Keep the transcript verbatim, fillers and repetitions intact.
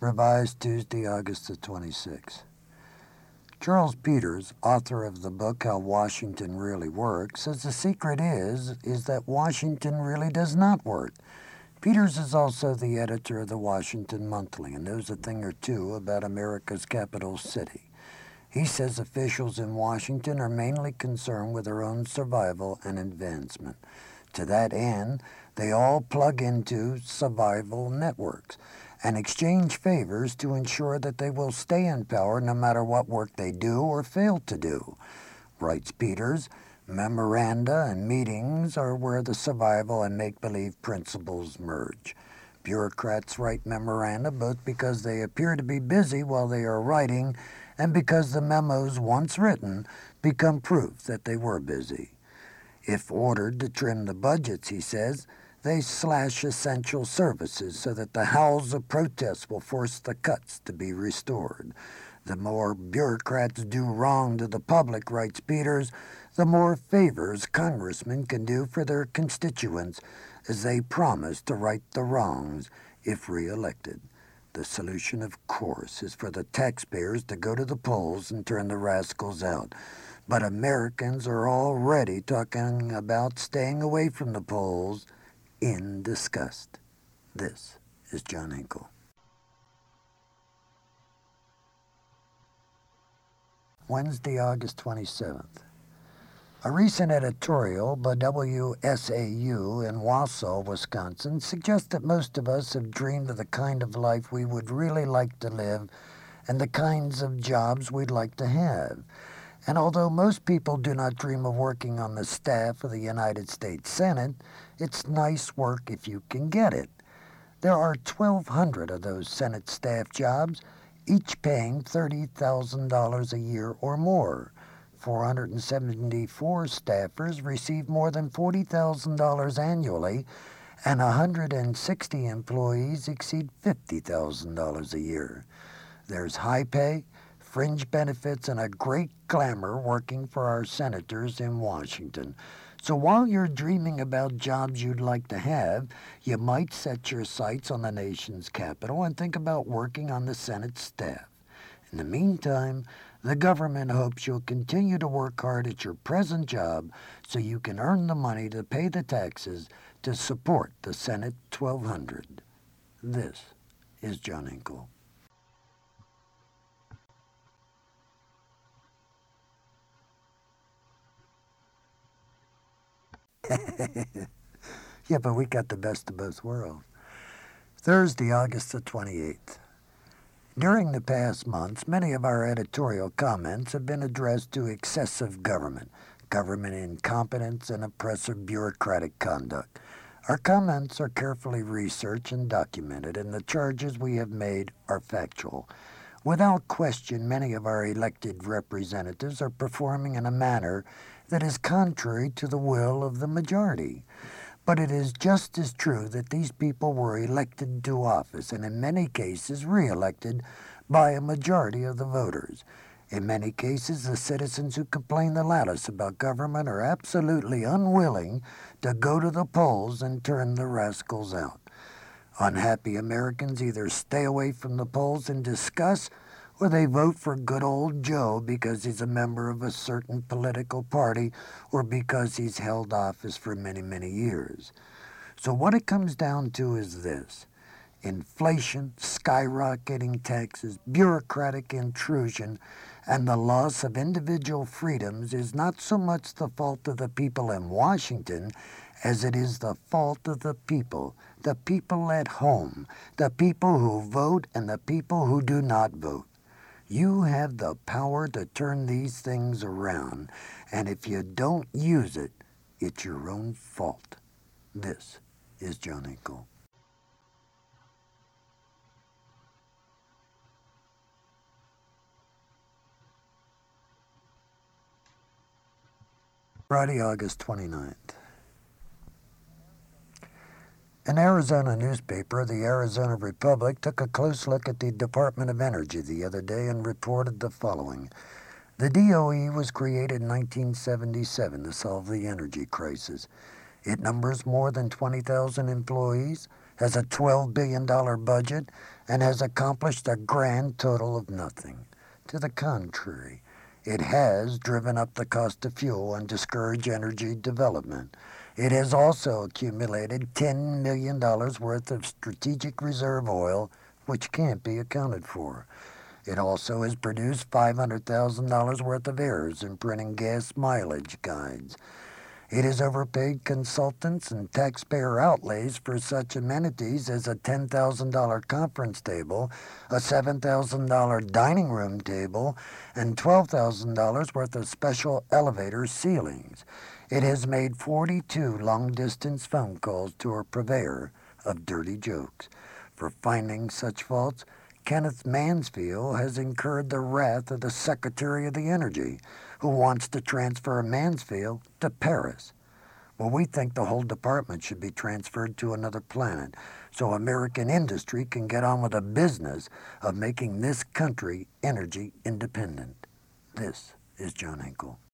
Revised Tuesday, August the twenty-sixth. Charles Peters, author of the book How Washington Really Works, says the secret is, is that Washington really does not work. Peters is also the editor of the Washington Monthly and knows a thing or two about America's capital city. He says officials in Washington are mainly concerned with their own survival and advancement. To that end, they all plug into survival networks and exchange favors to ensure that they will stay in power no matter what work they do or fail to do. Writes Peters, memoranda and meetings are where the survival and make-believe principles merge. Bureaucrats write memoranda both because they appear to be busy while they are writing and because the memos, once written, become proof that they were busy. If ordered to trim the budgets, he says, they slash essential services so that the howls of protest will force the cuts to be restored. The more bureaucrats do wrong to the public, writes Peters, the more favors congressmen can do for their constituents as they promise to right the wrongs if reelected. The solution, of course, is for the taxpayers to go to the polls and turn the rascals out. But Americans are already talking about staying away from the polls in disgust. This is John Hinkle. Wednesday, August twenty-seventh. A recent editorial by W S A U in Wausau, Wisconsin, suggests that most of us have dreamed of the kind of life we would really like to live and the kinds of jobs we'd like to have. And although most people do not dream of working on the staff of the United States Senate, it's nice work if you can get it. There are twelve hundred of those Senate staff jobs, each paying thirty thousand dollars a year or more. four hundred seventy-four staffers receive more than forty thousand dollars annually, and one hundred sixty employees exceed fifty thousand dollars a year. There's high pay, fringe benefits, and a great glamour working for our senators in Washington. So while you're dreaming about jobs you'd like to have, you might set your sights on the nation's capital and think about working on the Senate staff. In the meantime, the government hopes you'll continue to work hard at your present job so you can earn the money to pay the taxes to support the Senate twelve hundred. This is John Hinkle. Yeah, but we got the best of both worlds. Thursday, August the twenty-eighth. During the past months, many of our editorial comments have been addressed to excessive government, government incompetence, and oppressive bureaucratic conduct. Our comments are carefully researched and documented, and the charges we have made are factual. Without question, many of our elected representatives are performing in a manner that is contrary to the will of the majority. But it is just as true that these people were elected to office, and in many cases re-elected by a majority of the voters. In many cases, the citizens who complain the loudest about government are absolutely unwilling to go to the polls and turn the rascals out. Unhappy Americans either stay away from the polls in disgust, or they vote for good old Joe because he's a member of a certain political party or because he's held office for many, many years. So what it comes down to is this: inflation, skyrocketing taxes, bureaucratic intrusion, and the loss of individual freedoms is not so much the fault of the people in Washington as it is the fault of the people, the people at home, the people who vote and the people who do not vote. You have the power to turn these things around, and if you don't use it, it's your own fault. This is John Hinkle. Friday, August twenty-ninth. An Arizona newspaper, the Arizona Republic, took a close look at the Department of Energy the other day and reported the following. The D O E was created in nineteen seventy-seven to solve the energy crisis. It numbers more than twenty thousand employees, has a twelve billion dollars budget, and has accomplished a grand total of nothing. To the contrary, it has driven up the cost of fuel and discouraged energy development. It has also accumulated ten million dollars worth of strategic reserve oil, which can't be accounted for. It also has produced five hundred thousand dollars worth of errors in printing gas mileage guides. It has overpaid consultants and taxpayer outlays for such amenities as a ten thousand dollars conference table, a seven thousand dollars dining room table, and twelve thousand dollars worth of special elevator ceilings. It has made forty-two long-distance phone calls to a purveyor of dirty jokes. For finding such faults, Kenneth Mansfield has incurred the wrath of the Secretary of the Energy, who wants to transfer Mansfield to Paris. Well, we think the whole department should be transferred to another planet so American industry can get on with the business of making this country energy independent. This is John Hinkle.